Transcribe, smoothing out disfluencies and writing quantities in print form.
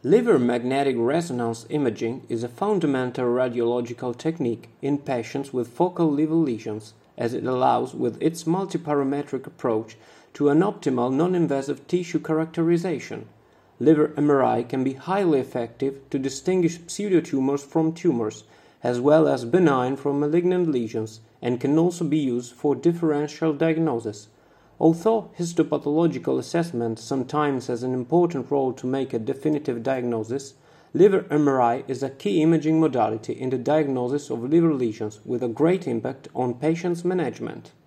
Liver magnetic resonance imaging is a fundamental radiological technique in patients with focal liver lesions, as it allows, with its multiparametric approach, to an optimal non-invasive tissue characterization. Liver MRI can be highly effective to distinguish pseudotumors from tumors, as well as benign from malignant lesions, and can also be used for differential diagnosis. Although histopathological assessment sometimes has an important role to make a definitive diagnosis, liver MRI is a key imaging modality in the diagnosis of liver lesions with a great impact on patients' management.